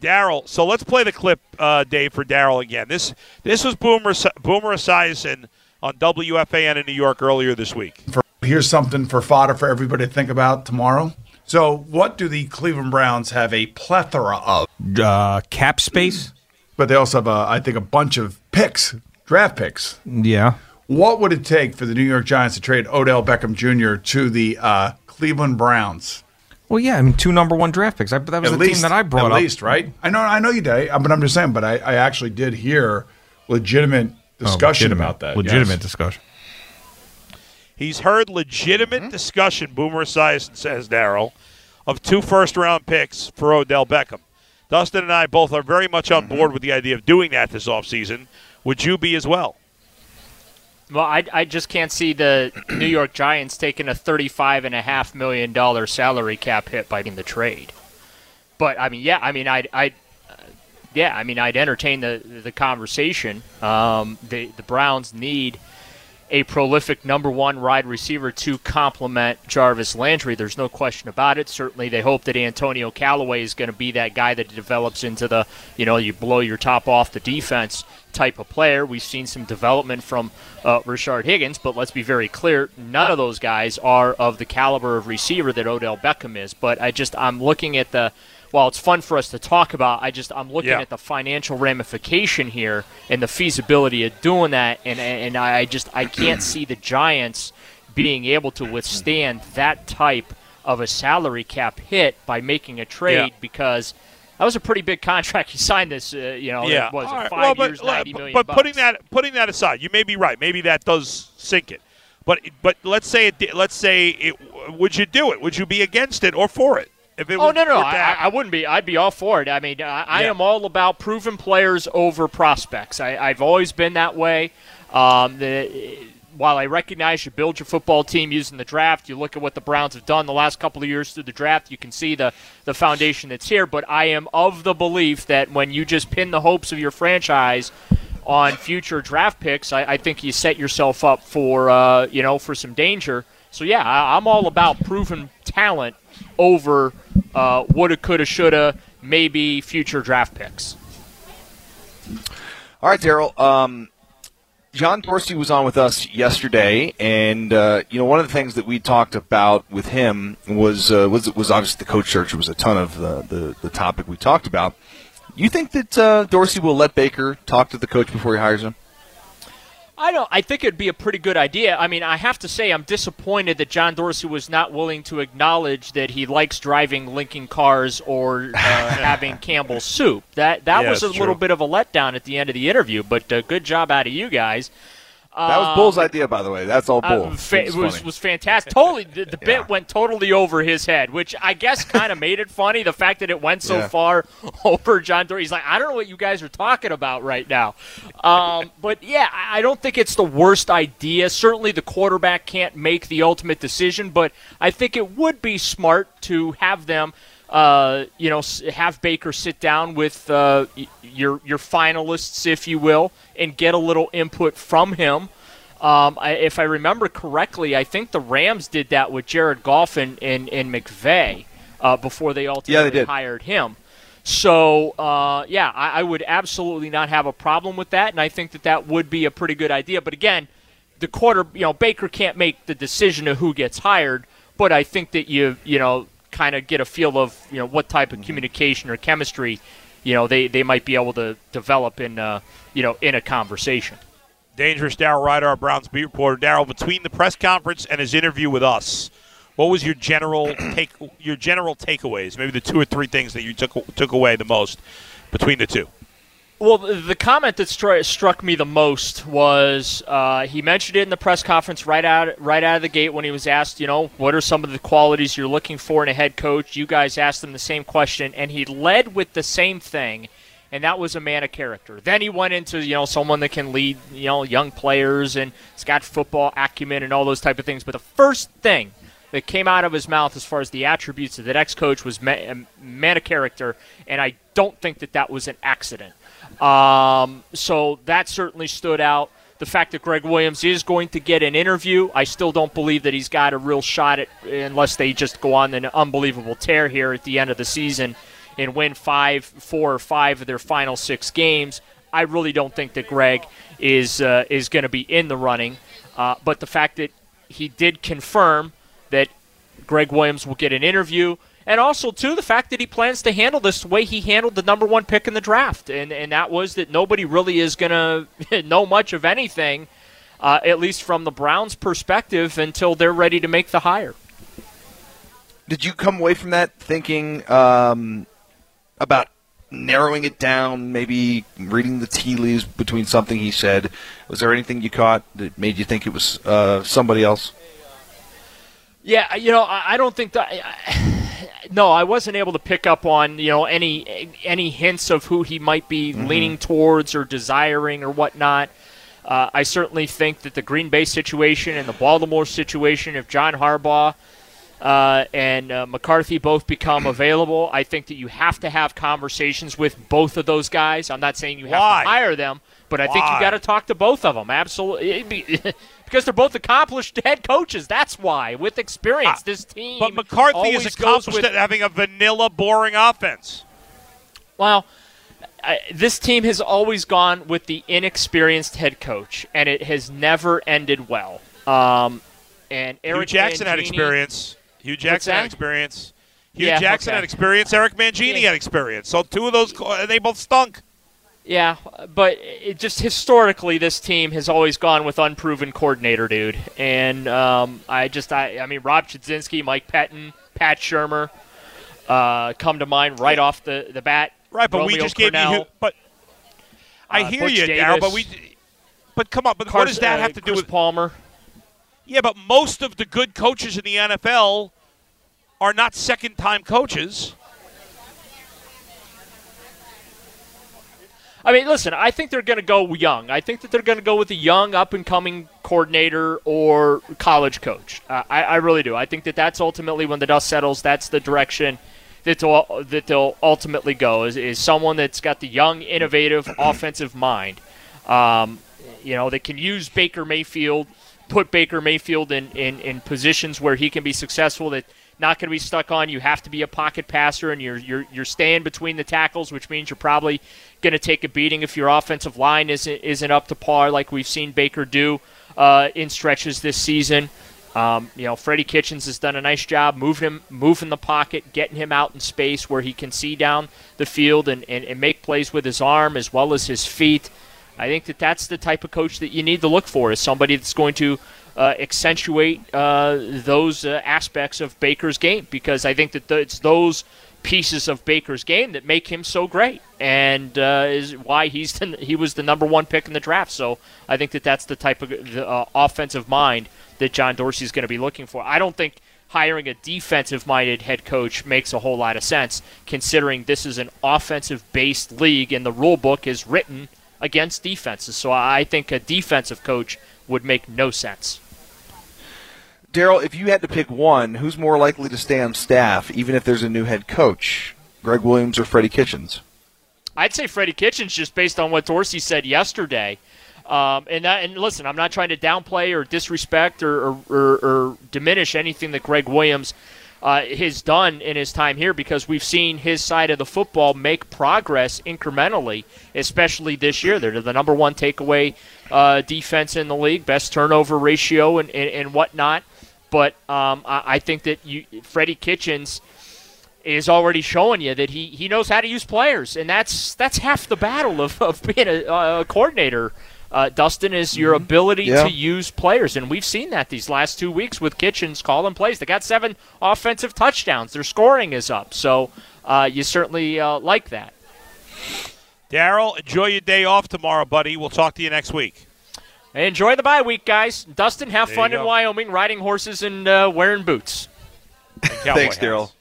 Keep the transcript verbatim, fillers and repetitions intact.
Daryl, so let's play the clip, uh, Dave, for Daryl again. This this was Boomer Boomer Esiason on W F A N in New York earlier this week. For, here's something for fodder for everybody to think about tomorrow. So what do the Cleveland Browns have a plethora of? Uh, cap space. But they also have, a, I think, a bunch of picks, draft picks. Yeah. What would it take for the New York Giants to trade Odell Beckham Junior to the uh, Cleveland Browns? Well, yeah, I mean, two number one draft picks. I, that was at the least, team that I brought at up. At least, right? I know, I know you did, but I'm just saying. But I, I actually did hear legitimate discussion oh, legitimate, about that. Legitimate yes. discussion. He's heard legitimate mm-hmm. discussion. Boomer Esiason says, Daryl, of two first round picks for Odell Beckham. Dustin and I both are very much on board with the idea of doing that this offseason. Would you be as well? Well, I, I just can't see the New York Giants taking a thirty-five point five million dollars salary cap hit by the trade. But, I mean, yeah, I mean, I'd, I'd uh, yeah, I mean, I'd entertain the, the conversation. Um, the, the Browns need a prolific number one wide receiver to complement Jarvis Landry. There's no question about it. Certainly they hope that Antonio Callaway is going to be that guy that develops into the, you know, you blow your top off the defense type of player. We've seen some development from uh, Rashard Higgins, but let's be very clear, none of those guys are of the caliber of receiver that Odell Beckham is. But I just, I'm looking at the, while it's fun for us to talk about, I just I'm looking yeah. at the financial ramification here and the feasibility of doing that, and and I just I can't see the Giants being able to withstand that type of a salary cap hit by making a trade yeah. because that was a pretty big contract. He signed this, uh, you know, yeah. it was right. five well, but, years, ninety million. But bucks. putting that putting that aside, you may be right. Maybe that does sink it. But but let's say it. Let's say it. Would you do it? Would you be against it or for it? If it oh, was, no, no, I, I wouldn't be. I'd be all for it. I mean, I, I yeah. am all about proven players over prospects. I, I've always been that way. Um, the, while I recognize you build your football team using the draft, you look at what the Browns have done the last couple of years through the draft, you can see the, the foundation that's here. But I am of the belief that when you just pin the hopes of your franchise on future draft picks, I, I think you set yourself up for, uh, you know, for some danger. So, yeah, I, I'm all about proven talent over uh, woulda, coulda, shoulda, maybe future draft picks. All right, Daryl. Um, John Dorsey was on with us yesterday, and uh, you know one of the things that we talked about with him was uh, was was obviously the coach search. It was a ton of the, the, the topic we talked about. You think that uh, Dorsey will let Baker talk to the coach before he hires him? I don't. I think it'd be a pretty good idea. I mean, I have to say I'm disappointed that John Dorsey was not willing to acknowledge that he likes driving Lincoln cars or uh, having Campbell's soup. That that yeah, was a true. little bit of a letdown at the end of the interview, but uh, good job out of you guys. That was Bull's um, idea, by the way. That's all Bull. Uh, fa- it was, was fantastic. Totally, the, the yeah. bit went totally over his head, which I guess kind of made it funny. The fact that it went so yeah. far over John Dorsey. He's like, I don't know what you guys are talking about right now. Um, but, yeah, I don't think it's the worst idea. Certainly the quarterback can't make the ultimate decision, but I think it would be smart to have them Uh, you know, have Baker sit down with uh, your your finalists, if you will, and get a little input from him. Um, I, if I remember correctly, I think the Rams did that with Jared Goff and, and, and McVay uh, before they ultimately yeah, they did. hired him. So, uh, yeah, I, I would absolutely not have a problem with that, and I think that that would be a pretty good idea. But again, the quarter, you know, Baker can't make the decision of who gets hired, but I think that you, you know, kind of get a feel of, you know, what type of communication or chemistry, you know, they, they might be able to develop in, uh, you know, in a conversation. Dangerous Daryl Ryder, our Browns beat reporter. Daryl, between the press conference and his interview with us, what was your general take? Your general takeaways? Maybe the two or three things that you took took away the most between the two. Well, the comment that stri- struck me the most was uh, he mentioned it in the press conference right out right out of the gate when he was asked, you know, what are some of the qualities you're looking for in a head coach? You guys asked him the same question, and he led with the same thing, and that was a man of character. Then he went into, you know, someone that can lead, you know, young players and has got football acumen and all those type of things. But the first thing that came out of his mouth as far as the attributes of the next coach was man, man of character, and I don't think that that was an accident. Um, so that certainly stood out. The fact that Greg Williams is going to get an interview, I still don't believe that he's got a real shot at, unless they just go on an unbelievable tear here at the end of the season and win five, four or five of their final six games, I really don't think that Greg is uh, is going to be in the running. Uh, but the fact that he did confirm that Greg Williams will get an interview, and also, too, the fact that he plans to handle this the way he handled the number one pick in the draft, and, and that was that nobody really is going to know much of anything, uh, at least from the Browns' perspective, until they're ready to make the hire. Did you come away from that thinking um, about narrowing it down, maybe reading the tea leaves between something he said? Was there anything you caught that made you think it was uh, somebody else? Yeah, you know, I, I don't think that. I, no, I wasn't able to pick up on you know any any hints of who he might be mm-hmm. leaning towards or desiring or whatnot. Uh, I certainly think that the Green Bay situation and the Baltimore situation, if John Harbaugh Uh, and uh, McCarthy both become available, I think that you have to have conversations with both of those guys. I'm not saying you have Why? to hire them, but I Why? think you got to talk to both of them. Absolutely. Because they're both accomplished head coaches. That's why. With experience, uh, this team But McCarthy is always accomplished goes with, at having a vanilla, boring offense. Well, I, this team has always gone with the inexperienced head coach, and it has never ended well. Um, and Eric Hugh Jackson Mangini, had experience. Hugh Jackson had experience. Hugh Yeah, Jackson okay. had experience. Eric Mangini Yeah. had experience. So two of those, they both stunk. Yeah, but it just historically, this team has always gone with unproven coordinator, dude. And um, I just, I, I mean, Rob Chudzinski, Mike Pettin, Pat Shurmur uh, come to mind right off the, the bat. Right, but Romeo we just Cornell, gave you. Who, but I uh, hear Butch you, Davis, Darryl. But we. But come on. But Carson, what does that uh, have to do Chris with Palmer? Yeah, but most of the good coaches in the N F L are not second-time coaches. I mean, listen, I think they're going to go young. I think that they're going to go with a young, up-and-coming coordinator or college coach. Uh, I, I really do. I think that that's ultimately, when the dust settles, that's the direction that they'll, that they'll ultimately go, is, is someone that's got the young, innovative, offensive mind. Um, you know, that can use Baker Mayfield, put Baker Mayfield in, in, in positions where he can be successful, that not going to be stuck on. You have to be a pocket passer, and you're you're you're staying between the tackles, which means you're probably going to take a beating if your offensive line isn't isn't up to par, like we've seen Baker do uh, in stretches this season. Um, you know, Freddie Kitchens has done a nice job moving him, moving the pocket, getting him out in space where he can see down the field and, and, and make plays with his arm as well as his feet. I think that that's the type of coach that you need to look for, is somebody that's going to uh, accentuate uh, those uh, aspects of Baker's game, because I think that th- it's those pieces of Baker's game that make him so great, and uh, is why he's the, he was the number one pick in the draft. So I think that that's the type of the, uh, offensive mind that John Dorsey is going to be looking for. I don't think hiring a defensive-minded head coach makes a whole lot of sense, considering this is an offensive-based league and the rule book is written against defenses. So I think a defensive coach would make no sense. Darryl, if you had to pick one, who's more likely to stay on staff, even if there's a new head coach, Greg Williams or Freddie Kitchens? I'd say Freddie Kitchens, just based on what Dorsey said yesterday. Um, and, that, and listen, I'm not trying to downplay or disrespect or, or, or, or diminish anything that Greg Williams uh, has done in his time here, because we've seen his side of the football make progress incrementally, especially this year. They're the number one takeaway uh, defense in the league, best turnover ratio and, and, and whatnot. But um, I, I think that you, Freddie Kitchens is already showing you that he, he knows how to use players, and that's that's half the battle of, of being a, a coordinator. Uh, Dustin, is your ability Yeah. to use players, and we've seen that these last two weeks with Kitchens calling plays. They got seven offensive touchdowns. Their scoring is up, so uh, you certainly uh, like that. Darryl, enjoy your day off tomorrow, buddy. We'll talk to you next week. Hey, enjoy the bye week, guys. Dustin, have There fun you in go. Wyoming, riding horses and uh, wearing boots. And cowboy Thanks, hats. Darryl.